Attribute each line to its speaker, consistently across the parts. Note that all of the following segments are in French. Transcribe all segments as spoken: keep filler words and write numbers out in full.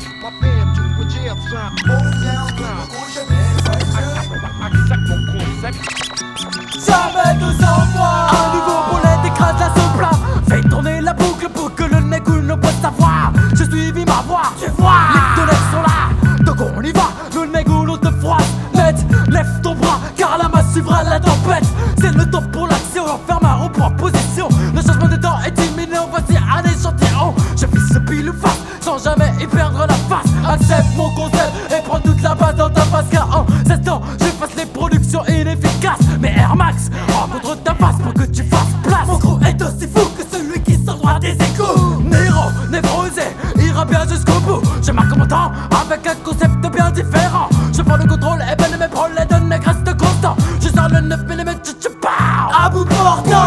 Speaker 1: Jamais deux envois. Un nouveau bullet écrase la soupla. Fais tourner la boucle pour que le négou ne puisse savoir. J'ai suivi ma voix, tu vois. Les deux lèvres sont là, donc on y va. Le négou l'eau te froisse. Net, lève ton bras car la masse suivra la tempête. C'est le temps pour l'action, enferme un repos en position. Le changement de temps est imminent, voici un échantillon. Je fais ce pile ou face sans jamais y perdre la face. Accepte mon concept et prends toute la base dans ta face. Car en sept ans j'efface les productions inefficaces. Mais Air Max rencontre ta face pour que tu fasses place. Mon crew est aussi fou que celui qui sort droit des échos. Néro, névrosé, ira bien jusqu'au bout. Je marque mon temps avec un concept bien différent. Je prends le contrôle et ben mes problèmes de nègre restent constants. Je sors le neuf millimètres, tu, tu pars à bout portant.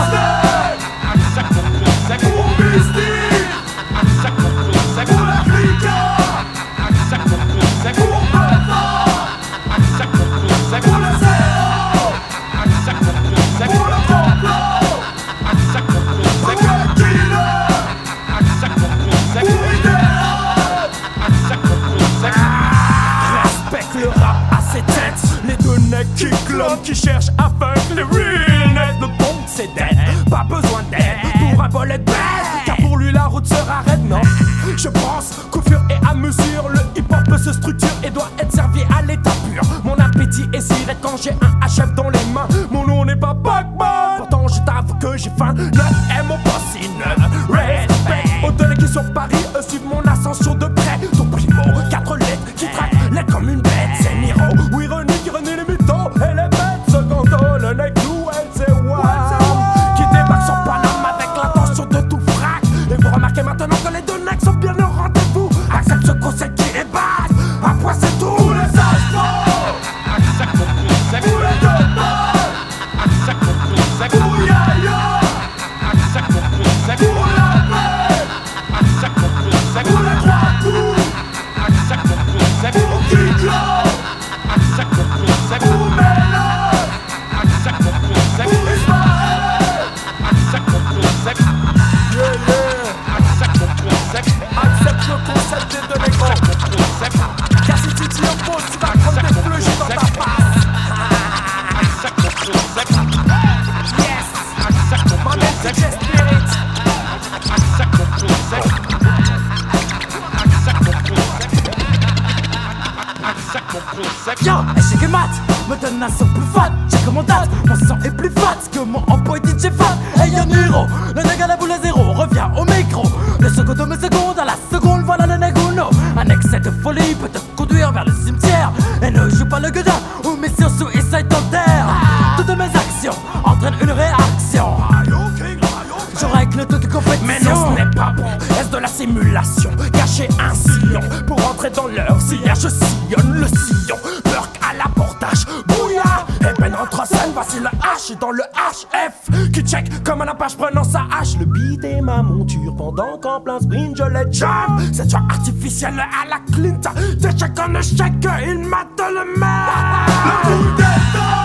Speaker 2: Qui cherche à fuck les realness. Le bon c'est dead, pas besoin d'aide pour un volet de baisse. Car pour lui la route sera raide, non. Je pense qu'au fur et à mesure le hip-hop se structure et doit être servi à l'état pur. Mon appétit est si raide quand j'ai un H F dans les mains. Mon nom n'est pas Pac-Man, pourtant je t'avoue que j'ai faim. neuf M au boss in respect. Aux données qui sur Paris eux suivent mon ascension de près. Ton primo, quatre lettres qui traquent l'aide comme une bête. C'est Niro ou ironique, ironie les mythos et les le nec nous, elle c'est Wam qui débarque sur Paname avec l'intention de tout frac. Et vous remarquez maintenant que les deux necks sont bien au rendez-vous. Accepte ce concept qui est base, à point c'est tout. Tous les sages accepte mon concept. Tous les deux accepte mon concept. Pour Yaya accepte mon concept. Pour la paix accepte mon concept. Pour les trois coups accepte mon concept. Pour Kiklo accepte mon concept. Pour Mela accepte mon concept. Pour Ismaël accepte mon concept. Yeah yeah accepte mon concept. Accepte le concept des deux négros. Accepte mon concept. Car si tu t'y opposes, tu vas prendre des fleuchis dans ta face. Accepte mon concept. Yes accepte mon concept. Spirit accepte mon concept. Accepte mon concept. Accepte mon concept.
Speaker 1: Yo, échec et mat, me donne un son plus fat. Check mon date, mon sang est plus fat que mon emploi D J fat. Hey yo Niro, le nègre à la boule à zéro revient au micro. Le second de mes secondes à la seconde, voilà le négouno. Un excès de folie peut te conduire vers le cimetière. Et ne joue pas le gueudin ou mission suicide dans terre. Toutes mes actions entraînent une réaction. Je règle toute compétition.
Speaker 2: Mais non, ce n'est pas bon, est-ce de la simulation? Cacher un sillon pour entrer dans leur sillage. Je sillonne le sillon, Burk à l'abordage. Bouillard, et peine entre scène, voici le H dans le H F qui check comme un apache prenant sa hache. Le beat et ma monture pendant qu'en plein sprint je les jam. Cette joie artificielle à la Clinton, d'échec en échec, il mate le maire. Le coup d'état